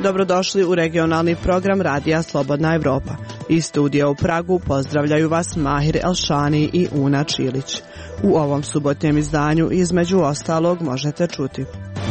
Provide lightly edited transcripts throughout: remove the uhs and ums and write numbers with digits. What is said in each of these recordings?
Dobrodošli u regionalni program Radija Slobodna Evropa. Iz studija u Pragu pozdravljaju vas Mahir Elšani i Una Čilić. U ovom subotnjem izdanju između ostalog možete čuti: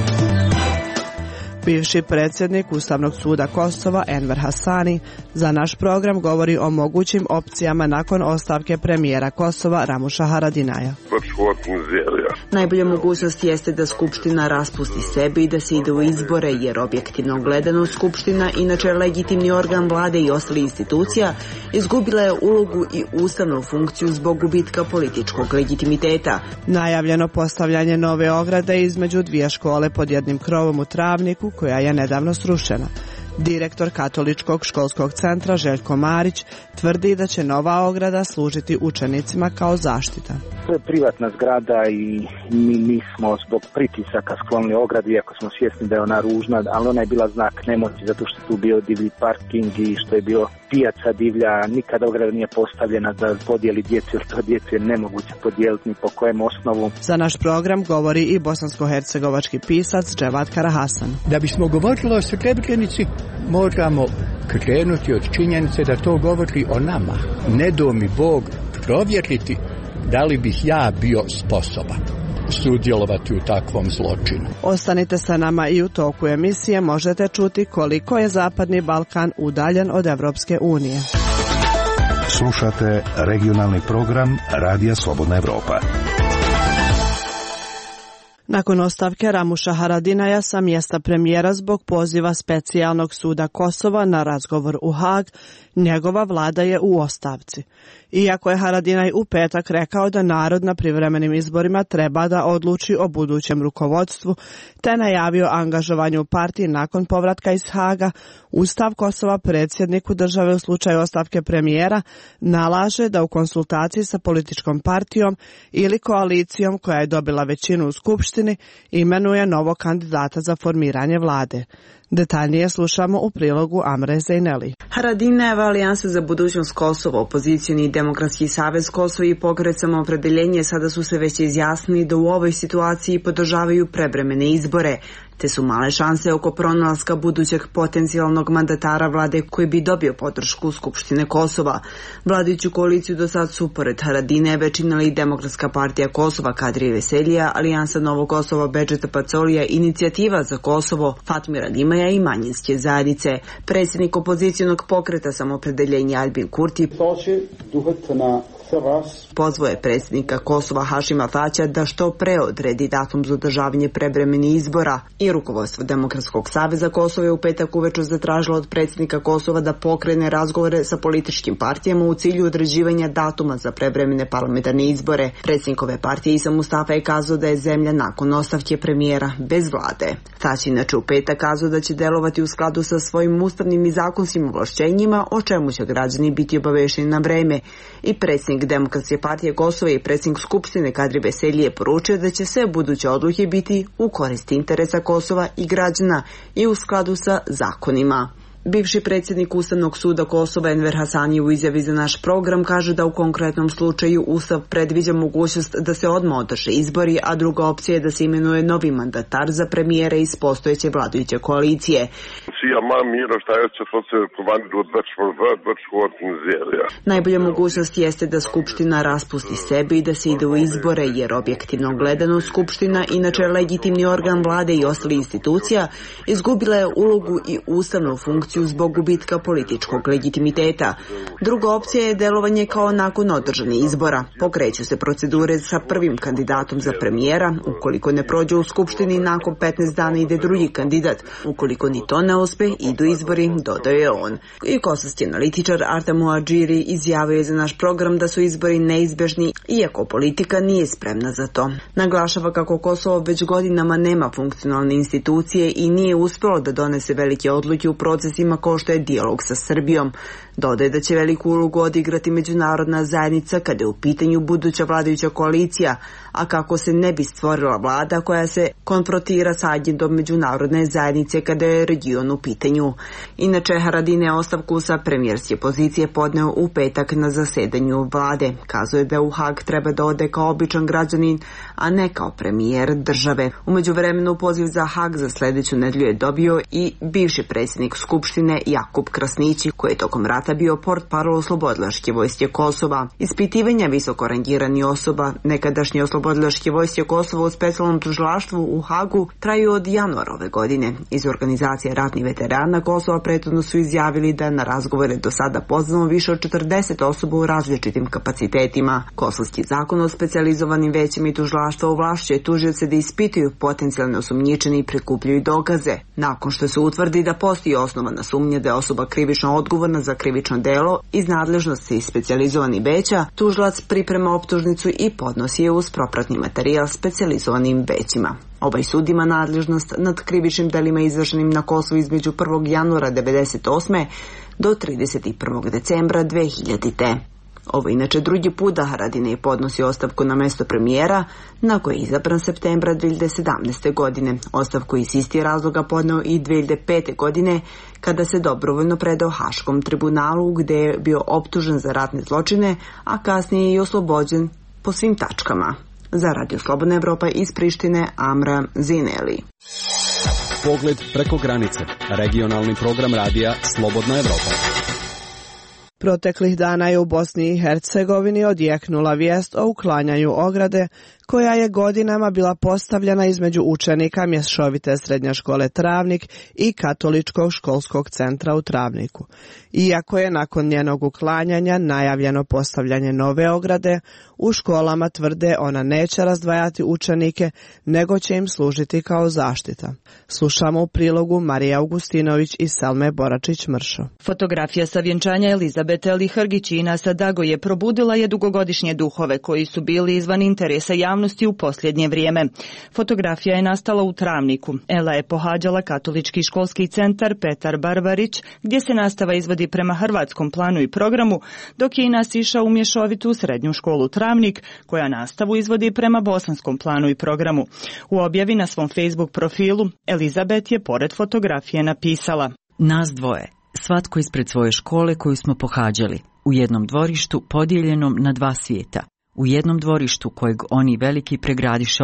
bivši predsjednik Ustavnog suda Kosova Enver Hasani za naš program govori o mogućim opcijama nakon ostavke premijera Kosova Ramuša Haradinaja. Najbolja mogućnost jeste da Skupština raspusti sebe i da se ide u izbore, jer objektivno gledano Skupština, inače legitimni organ vlade i ostali institucija, izgubila je ulogu i ustavnu funkciju zbog gubitka političkog legitimiteta. Najavljeno postavljanje nove ograde između dvije škole pod jednim krovom u Travniku, koja je nedavno srušena. Direktor Katoličkog školskog centra Željko Marić tvrdi da će nova ograda služiti učenicima kao zaštita. To je privatna zgrada i mi nismo zbog pritisaka sklonili ogradu, iako smo svjesni da je ona ružna, ali ona je bila znak nemoći zato što je tu bio divlji parking i što je bilo pijaca divlja. Nikada ograda nije postavljena da podijeli djecu, jer to djecu je nemoguće podijeliti ni po kojem osnovu. Za naš program govori i bosansko-hercegovački pisac Dževat Karahasan. Da bismo govorili o Srebrenici, moramo krenuti od činjenice da to govori o nama. Ne do mi Bog provjeriti da li bih ja bio sposoban sudjelovati u takvom zločinu. Ostanite sa nama i u toku emisije možete čuti koliko je Zapadni Balkan udaljen od Evropske unije. Slušate regionalni program Radija Slobodna Evropa. Nakon ostavke Ramuša Haradinaja sa mjesta premijera zbog poziva Specijalnog suda Kosova na razgovor u Hag, njegova vlada je u ostavci. Iako je Haradinaj u petak rekao da narod na privremenim izborima treba da odluči o budućem rukovodstvu, te najavio angažovanje u partiji nakon povratka iz Haga, Ustav Kosova predsjedniku države u slučaju ostavke premijera nalaže da u konsultaciji sa političkom partijom ili koalicijom koja je dobila većinu u Skupštini imenuje novog kandidata za formiranje vlade. Detaljnije slušamo u prilogu Amre Zejneli. Haradinajeva alijansa za budućnost Kosova, opozicioni Demokratski savez Kosova i Pokret Samoopredeljenje sada su se već izjasnili da u ovoj situaciji podržavaju prevremene izbore, te su male šanse oko pronalaska budućeg potencijalnog mandatara vlade koji bi dobio podršku Skupštine Kosova. Vladajuću koaliciju do sad su pored Haradinajeve činili Demokratska partija Kosova Kadrije Veselija, alijansa Novog Kosova Bedžeta Pacolija, Inicijativa za Kosovo Fatmira Dimaja i manjinske zajednice. Predsjednik opozicijonog Pokreta Samoopredeljenja Albin Kurti pozvao je predsjednika Kosova Hašima Tačija da što pre odredi datum za održavanje prevremenih izbora i rukovodstvo Demokratskog saveza Kosova je u petak uveče zatražilo od predsjednika Kosova da pokrene razgovore sa političkim partijama u cilju određivanja datuma za prevremene parlamentarne izbore. Predsjednik ove partije Isa Mustafa je kazao da je zemlja nakon ostavke premijera bez vlade. Tač inače u petak kazao da će delovati u skladu sa svojim ustavnim i zakonskim ovlašćenjima, o čemu će građani biti obavešteni na vreme. I predsjednik Demokratske partije Kosova i predsjednik Skupštine Kadrije Veselije poručio da će sve buduće odluke biti u korist interesa Kosova i građana i u skladu sa zakonima. Bivši predsjednik Ustavnog suda Kosova Enver Hasani u izjavi za naš program kaže da u konkretnom slučaju Ustav predviđa mogućnost da se odmah održe izbori, a druga opcija je da se imenuje novi mandatar za premijera iz postojeće vladajuće koalicije. Najbolja mogućnost jeste da Skupština raspusti sebe i da se ide u izbore, jer objektivno gledano Skupština, inače legitimni organ vlade i ostali institucija, izgubila je ulogu i ustavnu funkciju zbog gubitka političkog legitimiteta. Druga opcija je delovanje kao nakon održanih izbora. Pokreću se procedure sa prvim kandidatom za premijera. Ukoliko ne prođe u Skupštini, nakon 15 dana ide drugi kandidat. Ukoliko ni to ne uspe, idu izbori, dodao je on. I kosovski analitičar Artem Muadžiri izjavio je za naš program da su izbori neizbežni, iako politika nije spremna za to. Naglašava kako Kosovo već godinama nema funkcionalne institucije i nije uspjelo da donese velike odluke u procesima kao što je dijalog sa Srbijom. Dodaje da će veliku ulogu odigrati međunarodna zajednica kada je u pitanju buduća vladajuća koalicija, a kako se ne bi stvorila vlada koja se konfrontira sa agendom međunarodne zajednice kada je region u pitanju. Inače, Haradinaj je ostavku sa premijerske pozicije podneo u petak na zasedanju vlade. Kazuje da u Hag treba da ode kao običan građanin, a ne kao premijer države. U međuvremenu poziv za Hag za sljedeću nedelju je dobio i bivši predsjednik Skupštine Jakub Krasnići, koji je tokom rata bio portparol Oslobodilačke vojske Kosova. Ispitivanja visoko rangiranih osoba nekadašnje Oslobodilačke vojske Kosova u specijalnom tužilaštvu u Hagu traju od januara ove godine. Iz organizacije ratnih veterana Kosova prethodno su izjavili da na razgovore do sada pozvano više od 40 osoba u različitim kapacitetima. Kosovski zakon o specijalizovanim većima i tužilaštva ovlašćuje tužioce da ispituju potencijalne osumnjičene i prikupljaju dokaze. Nakon što se utvrdi da postoji osnovana sumnja da je osoba krivično odgovorna za krivično delo iz nadležnosti specijalizovanih veća, tužilac priprema optužnicu i podnosi je uz propratni materijal specijalizovanim većima. Ovaj sud ima nadležnost nad krivičnim delima izvršenim na Kosovu između 1. januara 1998. do 31. decembra 2000. Ovo inače drugi put da Haradinaj podnosi ostavku na mesto premijera, na koje je izabran septembra 2017. godine. Ostavku iz istih razloga podneo i 2005. godine, kada se dobrovoljno predao Haškom tribunalu, gde je bio optužen za ratne zločine, a kasnije je i oslobođen po svim tačkama. Za Radio Slobodna Evropa iz Prištine, Amra Zineli. Pogled preko granice. Regionalni program radija Slobodna Evropa. Proteklih dana je u Bosni i Hercegovini odjeknula vijest o uklanjanju ograde koja je godinama bila postavljena između učenika mješovite srednje škole Travnik i Katoličkog školskog centra u Travniku. Iako je nakon njenog uklanjanja najavljeno postavljanje nove ograde, u školama tvrde ona neće razdvajati učenike, nego će im služiti kao zaštita. Slušamo u prilogu Marije Augustinović i Selme Boračić-Mršo. Fotografija sa vjenčanja Elizabete Lihrgić i Inasa Dagoje probudila je dugogodišnje duhove koji su bili izvan interesa javnosti u posljednje vrijeme. Fotografija je nastala u Travniku. Ela je pohađala Katolički školski centar Petar Barbarić, gdje se nastava izvodi prema hrvatskom planu i programu, dok je Inas išao u mješovitu srednju školu Travnik, koja nastavu izvodi prema bosanskom planu i programu. U objavi na svom Facebook profilu Elizabet je pored fotografije napisala: Nas dvoje, svatko ispred svoje škole koju smo pohađali, u jednom dvorištu podijeljenom na dva svijeta, u jednom dvorištu kojeg oni veliki pregradiše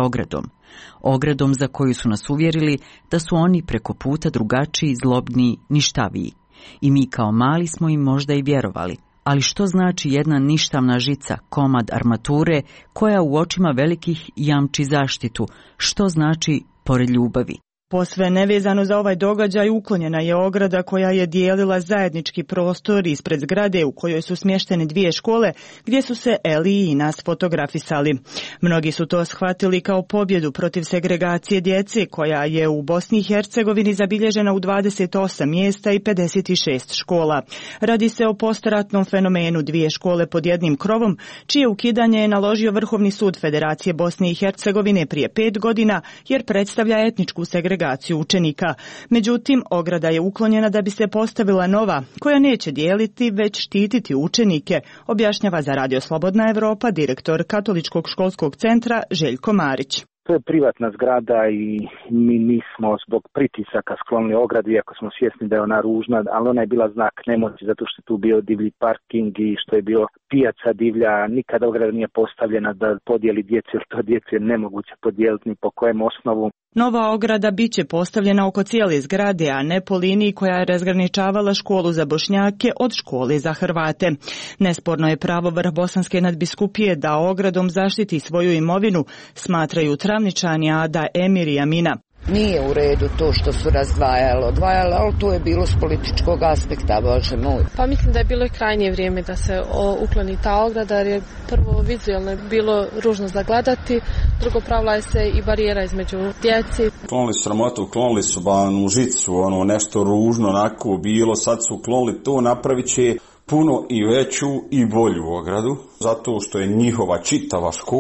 ogradom za koju su nas uvjerili da su oni preko puta drugačiji, zlobniji, ništaviji. I mi kao mali smo im možda i vjerovali. Ali što znači jedna ništavna žica, komad armature, koja u očima velikih jamči zaštitu? Što znači pored ljubavi? Posve nevezano za ovaj događaj uklonjena je ograda koja je dijelila zajednički prostor ispred zgrade u kojoj su smještene dvije škole gdje su se Eli i Inas fotografisali. Mnogi su to shvatili kao pobjedu protiv segregacije djece koja je u Bosni i Hercegovini zabilježena u 28 mjesta i 56 škola. Radi se o postratnom fenomenu dvije škole pod jednim krovom, čije ukidanje je naložio Vrhovni sud Federacije Bosne i Hercegovine prije 5 godina jer predstavlja etničku segregaciju učenika. Međutim, ograda je uklonjena da bi se postavila nova, koja neće dijeliti, već štititi učenike, objašnjava za Radio Slobodna Evropa direktor Katoličkog školskog centra Željko Marić. To je privatna zgrada i mi nismo zbog pritisaka sklonili ogradu, iako smo svjesni da je ona ružna, ali ona je bila znak nemoći zato što je tu bio divlji parking i što je bio pijaca divlja. Nikada ograda nije postavljena da podijeli djece, jer to djece je nemoguće podijeliti ni po kojem osnovu. Nova ograda bit će postavljena oko cijele zgrade, a ne po liniji koja je razgraničavala školu za Bošnjake od škole za Hrvate. Nesporno je pravo vrh Bosanske nadbiskupije da ogradom zaštiti svoju imovinu, smatraju Travničani Ada, Emir i Amina. Nije u redu to što su odvajalo, ali to je bilo s političkog aspekta, Bože moj. Pa mislim da je bilo i krajnje vrijeme da se ukloni ta ograda, jer je prvo vizualno bilo ružno zagledati, drugo pravila je se i barijera između djeci. Uklonili su sramotu, uklonili su banu žicu, nešto ružno onako bilo, sad su uklonili to, napravit će puno i veću i bolju ogradu, zato što je njihova čitava škola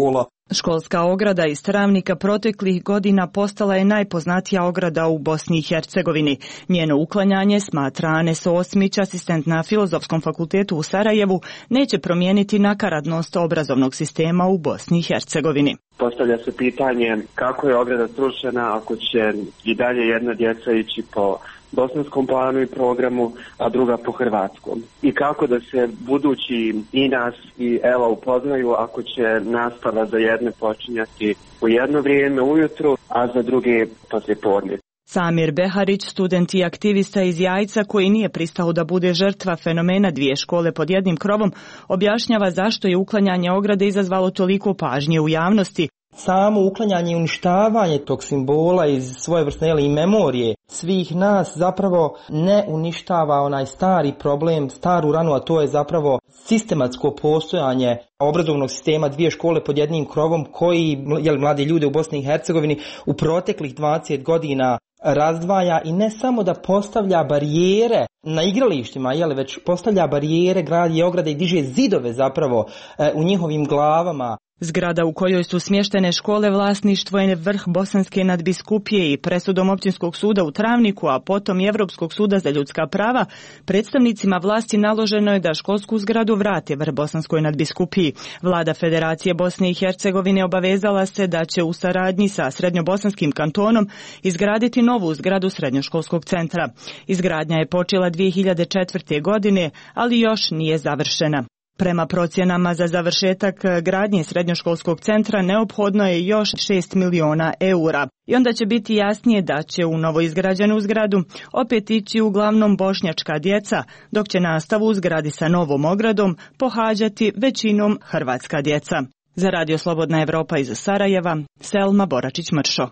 Školska ograda iz Travnika proteklih godina postala je najpoznatija ograda u Bosni i Hercegovini. Njeno uklanjanje, smatra Anes Osmić, asistent na Filozofskom fakultetu u Sarajevu, neće promijeniti nakaradnost obrazovnog sistema u Bosni i Hercegovini. Postavlja se pitanje kako je ograda srušena ako će i dalje jedna djeca ići po bosanskom planu i programu, a druga po hrvatskom. I kako da se budući i nas i Ela upoznaju ako će nastava za jedne počinjati u jedno vrijeme ujutru, a za druge poslijepodne. Samir Beharić, student i aktivista iz Jajca koji nije pristao da bude žrtva fenomena dvije škole pod jednim krovom, objašnjava zašto je uklanjanje ograde izazvalo toliko pažnje u javnosti. Samo uklanjanje i uništavanje tog simbola iz svojevrsne i memorije svih nas zapravo ne uništava onaj stari problem, staru ranu, a to je zapravo sistematsko postojanje obrazovnog sistema dvije škole pod jednim krovom koji mlade ljude u Bosni i Hercegovini u proteklih 20 godina razdvaja i ne samo da postavlja barijere na igralištima, već postavlja barijere, gradi ograde i diže zidove zapravo u njihovim glavama. Zgrada u kojoj su smještene škole vlasništvo je vrh Bosanske nadbiskupije i presudom Općinskog suda u Travniku, a potom i Europskog suda za ljudska prava, predstavnicima vlasti naloženo je da školsku zgradu vrate vrh Bosanskoj nadbiskupiji. Vlada Federacije Bosne i Hercegovine obavezala se da će u saradnji sa Srednjobosanskim kantonom izgraditi novu zgradu srednjoškolskog centra. Izgradnja je počela 2004. godine, ali još nije završena. Prema procjenama za završetak gradnje srednjoškolskog centra neophodno je još 6 miliona eura. I onda će biti jasnije da će u novoizgrađenu zgradu opet ići uglavnom bošnjačka djeca, dok će nastavu u zgradi sa novom ogradom pohađati većinom hrvatska djeca. Za Radio Slobodna Evropa iz Sarajeva, Selma Boračić-Mršo.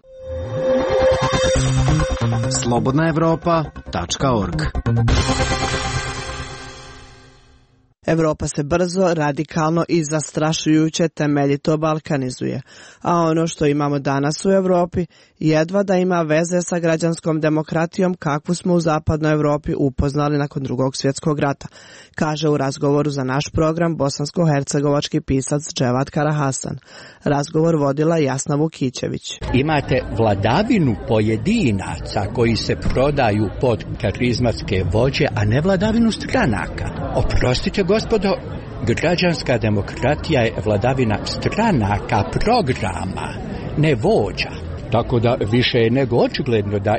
slobodnaevropa.org. Evropa se brzo, radikalno i zastrašujuće temeljito balkanizuje, a ono što imamo danas u Europi jedva da ima veze sa građanskom demokratijom kakvu smo u zapadnoj Europi upoznali nakon Drugog svjetskog rata, kaže u razgovoru za naš program bosansko-hercegovački pisac Dževat Karahasan. Razgovor vodila Jasna Vukićević. Imate vladavinu pojedinaca koji se prodaju pod karizmatske vođe, a ne vladavinu stranaka. Oprostite, gospodo, građanska demokratija je vladavina stranaka, programa, ne vođa. Tako da više je nego očigledno da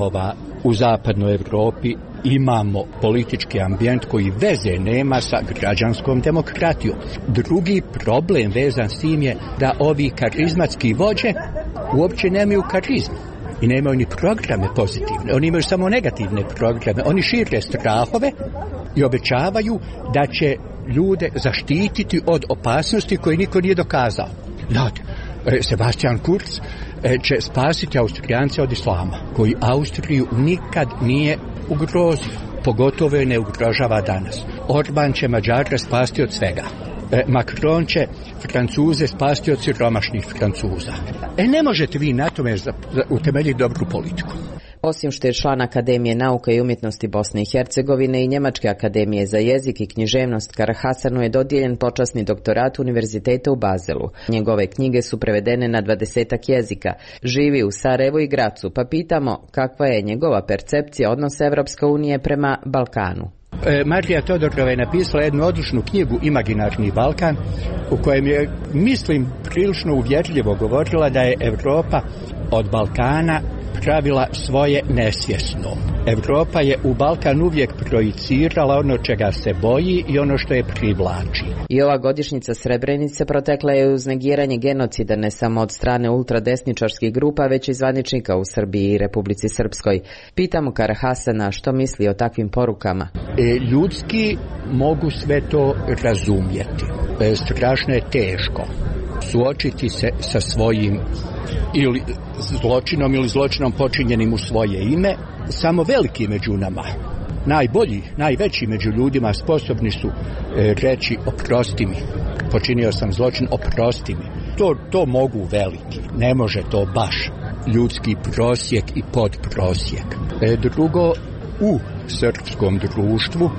u zapadnoj Europi imamo politički ambijent koji veze nema sa građanskom demokratijom. Drugi problem vezan s tim je da ovi karizmatski vođe uopće nemaju karizmu i nemaju ni programe pozitivne. Oni imaju samo negativne programe. Oni šire strahove i obećavaju da će ljude zaštititi od opasnosti koje niko nije dokazao. Sebastian Kurz će spasiti Austrijance od islama, koji Austriju nikad nije ugrozio, pogotovo je ne ugrožava danas. Orban će Mađare spasti od svega. Macron će Francuze spasti od siromašnih Francuza. Ne možete vi na tome utemeljiti dobru politiku. Osim što je član Akademije nauka i umjetnosti Bosne i Hercegovine i Njemačke akademije za jezik i književnost, Karahasanu je dodijeljen počasni doktorat Univerziteta u Bazelu. Njegove knjige su prevedene na 20 jezika. Živi u Sarajevu i Gracu, pa pitamo kakva je njegova percepcija odnosa Evropske unije prema Balkanu. Marija Todorova je napisala jednu odličnu knjigu Imaginarni Balkan, u kojem je, mislim, prilično uvjerljivo govorila da je Evropa od Balkana pravila svoje nesvjesno. Evropa je u Balkan uvijek projicirala ono čega se boji i ono što je privlači. I ova godišnjica Srebrenice protekla je uz negiranje genocida ne samo od strane ultradesničarskih grupa, već i zvaničnika u Srbiji i Republici Srpskoj. Pitamo Karahasana što misli o takvim porukama. Ljudski mogu sve to razumjeti. Strašno je teško suočiti se sa svojim ili zločinom ili zločinom počinjenim u svoje ime. Samo veliki među nama, najbolji, najveći među ljudima sposobni su reći oprosti mi, počinio sam zločin, oprosti mi. To mogu veliki, ne može to baš ljudski prosjek i podprosjek. Drugo, u srpskom društvu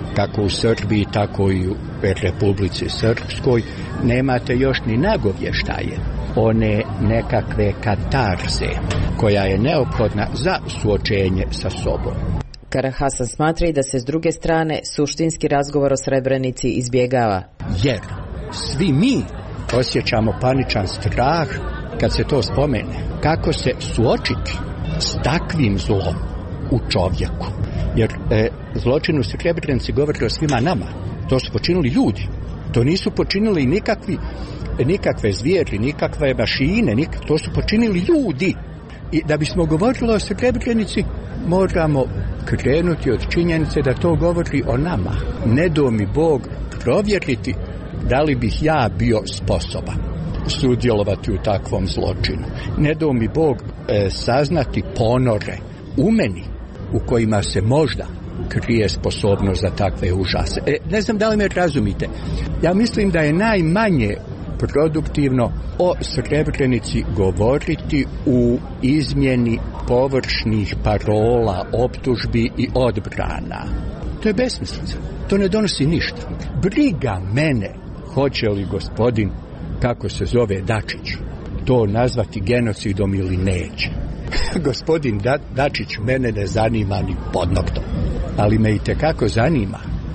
kako u Srbiji, tako i u Republici Srpskoj, nemate još ni nagovještaje one nekakve katarze koja je neophodna za suočenje sa sobom. Karahasan smatra i da se s druge strane suštinski razgovor o Srebrenici izbjegava. Jer svi mi osjećamo paničan strah kad se to spomene. Kako se suočiti s takvim zlom u čovjeku? Jer zločin u Srebrenici govori o svima nama. To su počinili ljudi. To nisu počinili nikakve zvijeri, nikakve mašine, to su počinili ljudi. I da bismo govorili o Srebrenici, moramo krenuti od činjenice da to govori o nama. Ne do mi Bog provjeriti da li bih ja bio sposoban sudjelovati u takvom zločinu. Ne do mi Bog saznati ponore u meni u kojima se možda krije sposobnost za takve užase. Ne znam da li me razumite. Ja mislim da je najmanje produktivno o Srebrenici govoriti u izmjeni površnih parola, optužbi i odbrana. To je besmislica. To ne donosi ništa. Briga mene hoće li gospodin, kako se zove, Dačić, to nazvati genocidom ili neće. Gospodin Dačić mene ne zanima ni pod noktom, ali me itekako zanima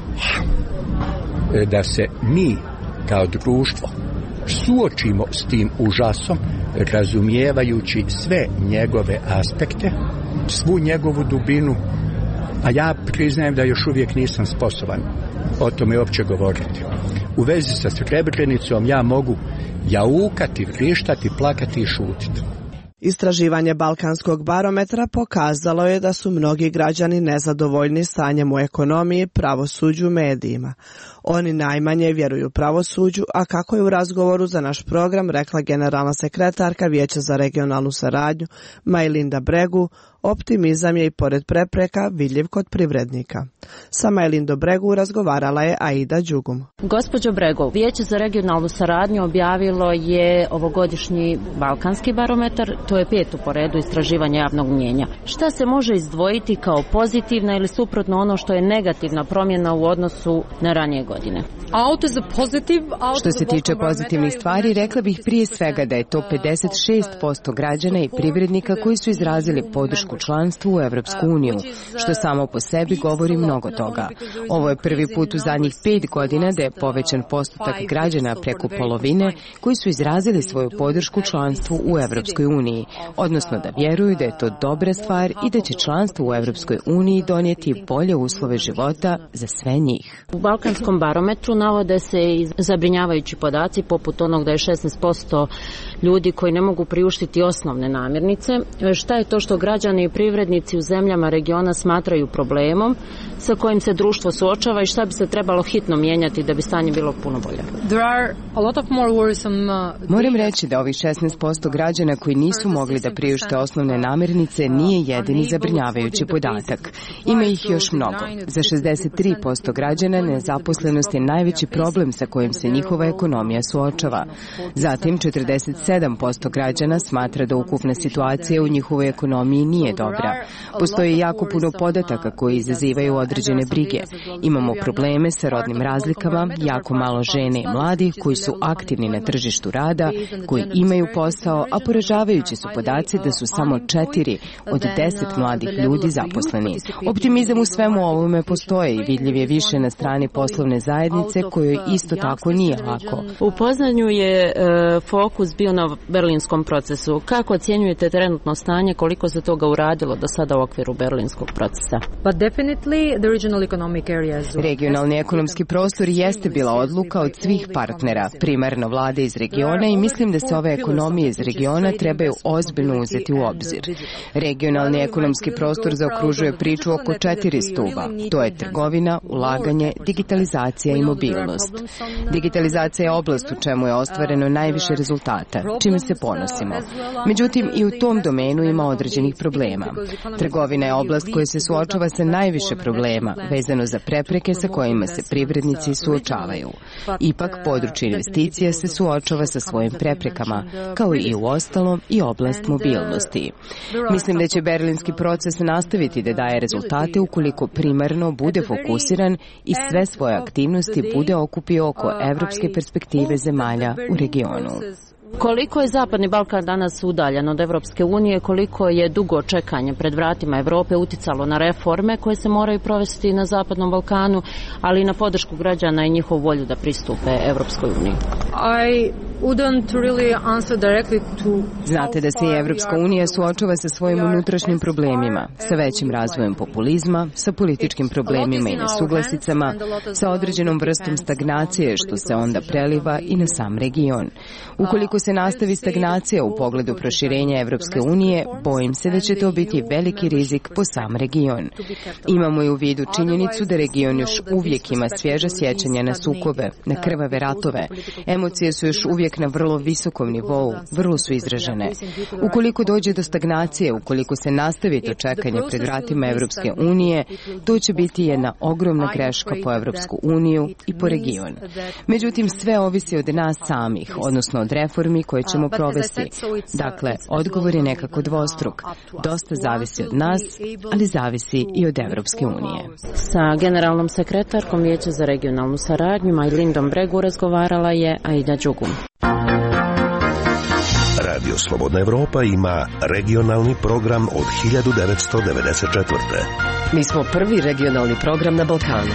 da se mi kao društvo suočimo s tim užasom, razumijevajući sve njegove aspekte, svu njegovu dubinu, a ja priznajem da još uvijek nisam sposoban o tome uopće govoriti. U vezi sa Srebrenicom ja mogu jaukati, vrištati, plakati i šutiti. Istraživanje Balkanskog barometra pokazalo je da su mnogi građani nezadovoljni stanjem u ekonomiji, pravosuđu, medijima. Oni najmanje vjeruju pravosuđu, a kako je u razgovoru za naš program rekla generalna sekretarka Vijeća za regionalnu saradnju Majlinda Bregu, optimizam je i pored prepreka vidljiv kod privrednika. Sa Majlindom Bregu razgovarala je Aida Đugum. Gospođo Bregu, Vijeće za regionalnu saradnju objavilo je ovogodišnji Balkanski barometar, to je 5. po redu istraživanje javnog mnijenja. Šta se može izdvojiti kao pozitivna ili suprotno ono što je negativna promjena u odnosu na ranije godine? Što se tiče pozitivnih stvari, rekla bih prije svega da je to 56% građana i privrednika koji su izrazili podršku članstvu u Evropsku uniju, što samo po sebi govori mnogo toga. Ovo je prvi put u zadnjih 5 godina da je povećan postotak građana preko polovine koji su izrazili svoju podršku članstvu u Evropskoj uniji, odnosno da vjeruju da je to dobra stvar i da će članstvo u Evropskoj uniji donijeti bolje uslove života za sve njih. U Balkanskom barometru navode se i zabrinjavajući podaci poput onog da je 16% ljudi koji ne mogu priuštiti osnovne namirnice. Šta je to što građani i privrednici u zemljama regiona smatraju problemom sa kojim se društvo suočava i šta bi se trebalo hitno mijenjati da bi stanje bilo puno bolje? Moram reći da ovih 16% građana koji nisu mogli da priušte osnovne namirnice nije jedini zabrinjavajući podatak. Ima ih još mnogo. Za 63% građana nezaposlenost je najveći problem sa kojim se njihova ekonomija suočava. Zatim 47% građana smatra da ukupna situacija u njihovoj ekonomiji nije dobra. Postoji jako puno podataka koji izazivaju određene brige. Imamo probleme sa rodnim razlikama, jako malo žene i mladih koji su aktivni na tržištu rada, koji imaju posao, a poražavajući su podaci da su samo 4 od 10 mladih ljudi zaposleni. Optimizam u svemu ovome postoji i vidljiv je više na strani poslovne zajednice kojoj isto tako nije lako. U Poznanju je fokus bio na berlinskom procesu. Kako ocjenjujete trenutno stanje, koliko se toga uradilo do sada u okviru berlinskog procesa? Regionalni ekonomski prostor jeste bila odluka od svih partnera, primarno vlade iz regiona, i mislim da se ove ekonomije iz regiona trebaju ozbiljno uzeti u obzir. Regionalni ekonomski prostor zaokružuje priču oko 4 stuba. To je trgovina, ulaganje, digitalizacija i mobilnost. Digitalizacija je oblast u čemu je ostvareno najviše rezultata, čime se ponosimo. Međutim, i u tom domenu ima određenih problema. problema. Trgovina je oblast koja se suočava sa najviše problema, vezano za prepreke sa kojima se privrednici suočavaju. Ipak, područje investicija se suočava sa svojim preprekama, kao i u ostalom i oblast mobilnosti. Mislim da će berlinski proces nastaviti da daje rezultate ukoliko primarno bude fokusiran i sve svoje aktivnosti bude okupio oko evropske perspektive zemalja u regionu. Koliko je Zapadni Balkan danas udaljen od Evropske unije, koliko je dugo čekanje pred vratima Evrope uticalo na reforme koje se moraju provesti na Zapadnom Balkanu, ali i na podršku građana i njihovu volju da pristupe Evropskoj uniji? Znate da se i Evropska unija suočava sa svojim unutrašnjim problemima, sa većim razvojem populizma, sa političkim problemima i nesuglasicama, sa određenom vrstom stagnacije što se onda preliva i na sam region. Ukoliko se nastavi stagnacija u pogledu proširenja Evropske unije, bojim se da će to biti veliki rizik po sam region. Imamo i u vidu činjenicu da region još uvijek ima svježa sjećanja na sukobe, na krvave ratove. Emocije su još uvijek na vrlo visokom nivou, vrlo su izražene. Ukoliko dođe do stagnacije, ukoliko se nastavi to čekanje pred vratima Evropske unije, to će biti jedna ogromna greška po Evropsku uniju i po region. Međutim, sve ovisi od nas samih, odnosno od reformi koje ćemo provesti. Dakle, odgovor je nekako dvostruk. Dosta zavisi od nas, ali zavisi i od Evropske unije. Sa generalnom sekretarkom Vijeća za regionalnu saradnju Majlindom Bregu razgovarala je Aida Đugum. Radio Slobodna Evropa ima regionalni program od 1994. Mi smo prvi regionalni program na Balkanu.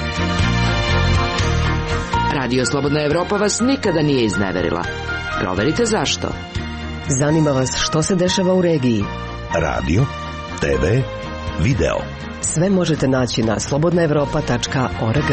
Radio Slobodna Evropa vas nikada nije izneverila. Proverite zašto. Zanima vas što se dešava u regiji. Radio, TV, video. Sve možete naći na slobodnaevropa.org.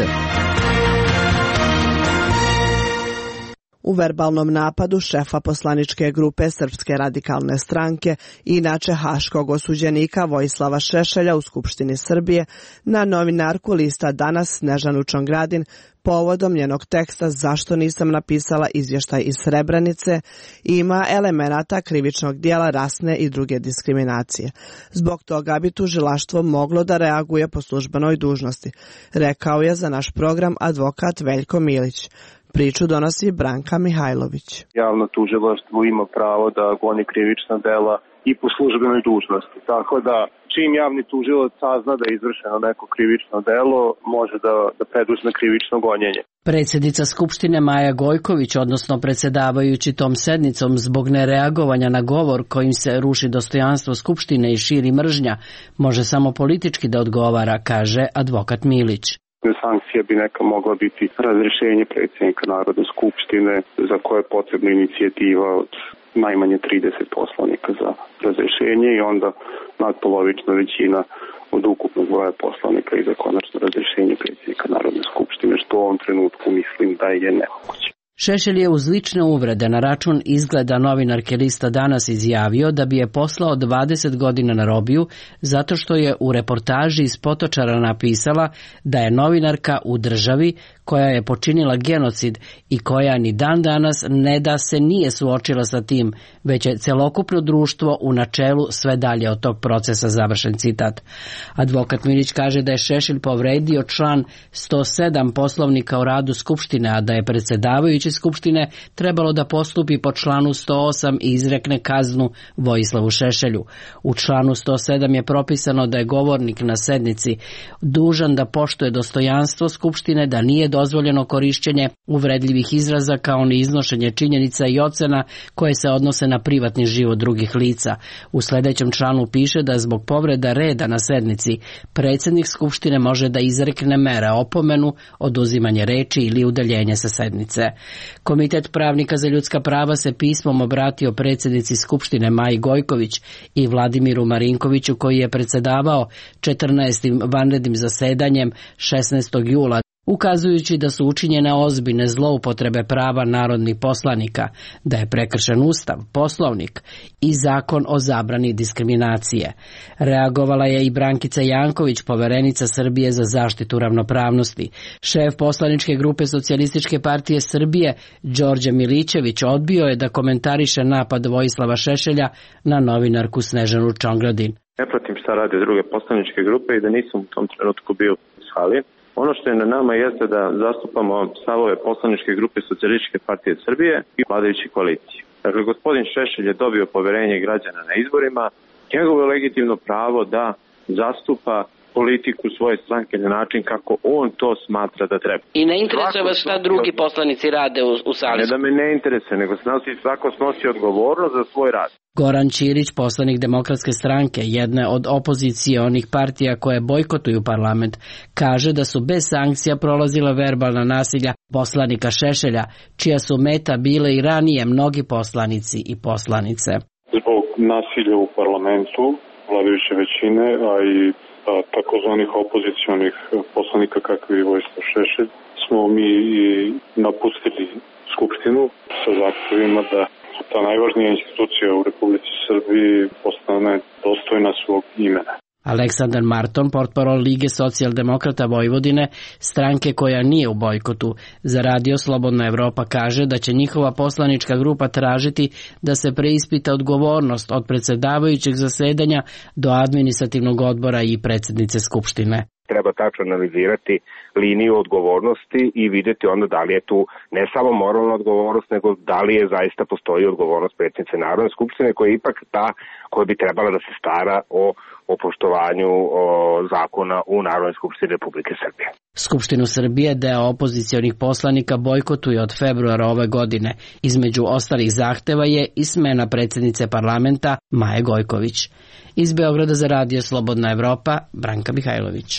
U verbalnom napadu šefa poslaničke grupe Srpske radikalne stranke i inače haškog osuđenika Vojislava Šešelja u Skupštini Srbije na novinarku lista Danas Snežanu Čongradin povodom njenog teksta Zašto nisam napisala izvještaj iz Srebrenice ima elemenata krivičnog dijela rasne i druge diskriminacije. Zbog toga bi tužilaštvo moglo da reaguje po službenoj dužnosti, rekao je za naš program advokat Veljko Milić. Priču donosi Branka Mihajlović. Javno tužilaštvo ima pravo da goni krivična dela i po službenoj dužnosti. Tako da čim javni tužilac sazna da je izvršeno neko krivično delo, može da preduzme krivično gonjenje. Predsjednica Skupštine Maja Gojković, odnosno predsjedavajući tom sednicom zbog nereagovanja na govor kojim se ruši dostojanstvo Skupštine i širi mržnja, može samo politički da odgovara, kaže advokat Milić. Sankcija bi neka mogla biti razrješenje predsjednika Narodne skupštine za koje je potrebna inicijativa od najmanje 30 poslanika za razrješenje i onda nadpolovična većina od ukupnog broja poslanika i za konačno razrješenje predsjednika Narodne skupštine, što u ovom trenutku mislim da je nemoguće. Šešelj je uz lične uvrede na račun izgleda novinarke lista Danas izjavio da bi je poslao 20 godina na robiju zato što je u reportaži iz Potočara napisala da je novinarka u državi koja je počinila genocid i koja ni dan danas ne da se nije suočila sa tim, već je celokupno društvo u načelu sve dalje od tog procesa, završen citat. Advokat Milić kaže da je Šešelj povredio član 107 Poslovnika o radu Skupštine, a da je predsjedavajući Skupštine trebalo da postupi po članu 108 i izrekne kaznu Vojislavu Šešelju. U članu 107 je propisano da je govornik na sednici dužan da poštuje dostojanstvo Skupštine, da nije dozvoljeno korišćenje uvredljivih izraza kao ni iznošenje činjenica i ocena koje se odnose na privatni život drugih lica. U sljedećem članu piše da zbog povreda reda na sednici predsjednik Skupštine može da izrekne mere opomenu, oduzimanje reči ili udaljenje sa sednice. Komitet pravnika za ljudska prava se pismom obratio predsjednici Skupštine Maji Gojković i Vladimiru Marinkoviću koji je predsjedavao 14. vanrednim zasedanjem 16. jula, ukazujući da su učinjene ozbiljne zloupotrebe prava narodnih poslanika, da je prekršen Ustav, Poslovnik i Zakon o zabrani diskriminacije. Reagovala je i Brankica Janković, poverenica Srbije za zaštitu ravnopravnosti. Šef poslaničke grupe Socijalističke partije Srbije, Đorđe Milićević, odbio je da komentariše napad Vojislava Šešelja na novinarku Snežanu Čongradin. Ne pratim šta rade druge poslaničke grupe i da nisam u tom trenutku bio u sali. Ono što je na nama jeste da zastupamo stavove poslaničke grupe Socijalističke partije Srbije i vladajuće koalicije. Dakle, gospodin Šešelj je dobio poverenje građana na izborima. Njegovo je legitimno pravo da zastupa politiku svoje stranke na način kako on to smatra da treba. I ne interesuje vas šta drugi poslanici rade u sali? Ne da me ne interesuje, nego svako snosi odgovornost za svoj rad. Goran Ćirić, poslanik Demokratske stranke, jedne od opozicionih partija koje bojkotuju parlament, kaže da su bez sankcija prolazila verbalna nasilja poslanika Šešelja, čija su meta bile i ranije mnogi poslanici i poslanice. Zbog nasilja u parlamentu, vladajuće većine, a i takozvanih opozicionih poslanika kakvi Vojislav Šešelj, smo mi i napustili Skupštinu sa zahtjevima da ta najvažnija institucija u Republici Srbiji postane dostojna svog imena. Aleksandar Marton, portparol Lige socijaldemokrata Vojvodine, stranke koja nije u bojkotu, za Radio Slobodna Evropa kaže da će njihova poslanička grupa tražiti da se preispita odgovornost od predsjedavajućeg zasedanja do administrativnog odbora i predsjednice Skupštine. Treba tačno analizirati liniju odgovornosti i vidjeti onda da li je tu ne samo moralna odgovornost, nego da li je zaista postoji odgovornost predsjednice Narodne skupštine koja je ipak ta koja bi trebala da se stara o poštovanju zakona u Narodnoj skupštini Republike Srbije. Skupštinu Srbije deo opozicionih poslanika bojkotuje od februara ove godine. Između ostalih zahteva je i smena predsjednice parlamenta Maje Gojković. Iz Beograda za Radio Slobodna Evropa, Branka Mihajlović.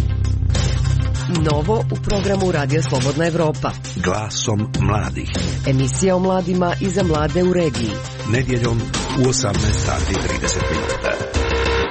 Novo u programu Radio Slobodna Evropa. Glasom mladih. Emisija o mladima i za mlade u regiji. Nedjeljom u 18:30.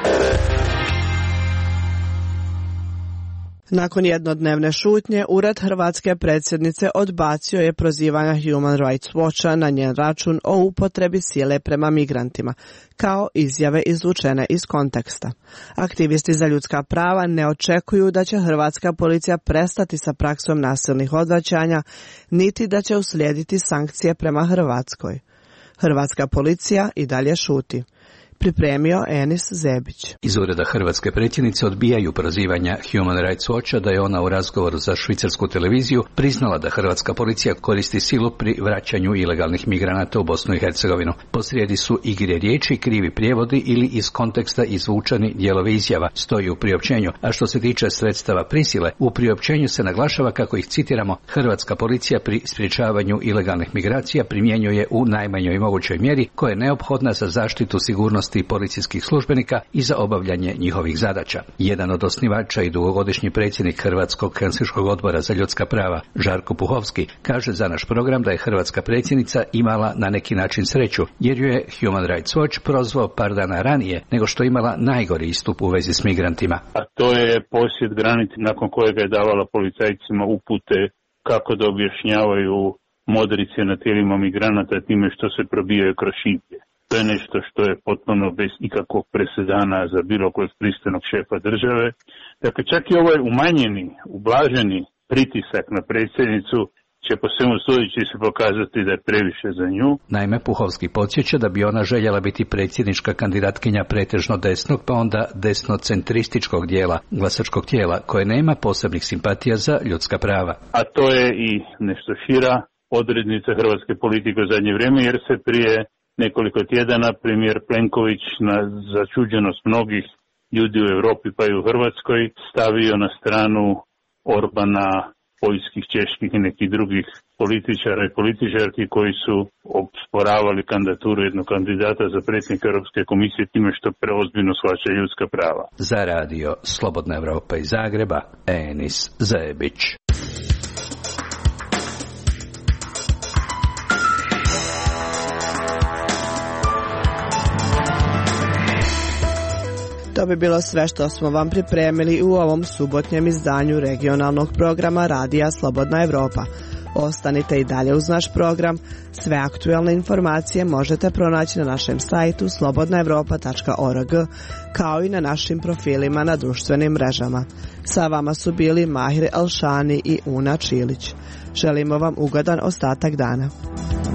Nakon jednodnevne šutnje, Ured hrvatske predsjednice odbacio je prozivanja Human Rights Watcha na njen račun o upotrebi sile prema migrantima, kao izjave izvučene iz konteksta. Aktivisti za ljudska prava ne očekuju da će hrvatska policija prestati sa praksom nasilnih odvraćanja, niti da će uslijediti sankcije prema Hrvatskoj. Hrvatska policija i dalje šuti. Pripremio Enis Zebić. Iz ureda hrvatske predsjednice odbijaju prozivanja Human Rights Watcha da je ona u razgovoru za švicarsku televiziju priznala da hrvatska policija koristi silu pri vraćanju ilegalnih migranata u Bosnu i Hercegovinu. Posrijedi su igre riječi, krivi prijevodi ili iz konteksta izvučeni dijelovi izjava, stoji u priopćenju. A što se tiče sredstava prisile, u priopćenju se naglašava kako ih, citiramo, hrvatska policija pri sprječavanju ilegalnih migracija primjenjuje u najmanjoj mogućoj mjeri koja je neophodna za zaštitu sigurnosti policijskih službenika i za obavljanje njihovih zadaća. Jedan od osnivača i dugogodišnji predsjednik Hrvatskog helsinškog odbora za ljudska prava, Žarko Puhovski, kaže za naš program da je hrvatska predsjednica imala na neki način sreću, jer ju je Human Rights Watch prozvao par dana ranije nego što je imala najgori istup u vezi s migrantima. A to je posjet granice nakon kojega je davala policajcima upute kako da objašnjavaju modrice na tijelima migranata time što se probijaju kroz šiblje. To je nešto što je potpuno bez ikakvog presedana za bilo kojeg pristojnog šefa države. Dakle, čak i ovaj umanjeni, ublaženi pritisak na predsjednicu će po svemu sudeći se pokazati da je previše za nju. Naime, Puhovski podsjeća da bi ona željela biti predsjednička kandidatkinja pretežno desnog, pa onda desnocentrističkog dijela glasačkog tijela, koje nema posebnih simpatija za ljudska prava. A to je i nešto šira odrednica hrvatske politike u zadnje vrijeme, jer se prije nekoliko tjedana premijer Plenković na začuđenost mnogih ljudi u Europi pa i u Hrvatskoj stavio na stranu Orbana, poljskih, čeških i nekih drugih političara i političarki koji su osporavali kandidaturu jednog kandidata za predsjednika Europske komisije time što preozbiljno shvaća ljudska prava. Za radio Slobodna Evropa iz Zagreba, Enis Zebić. To bi bilo sve što smo vam pripremili u ovom subotnjem izdanju regionalnog programa Radija Slobodna Evropa. Ostanite i dalje uz naš program. Sve aktualne informacije možete pronaći na našem sajtu slobodnaevropa.org, kao i na našim profilima na društvenim mrežama. Sa vama su bili Mahir Elšani i Una Čilić. Želimo vam ugodan ostatak dana.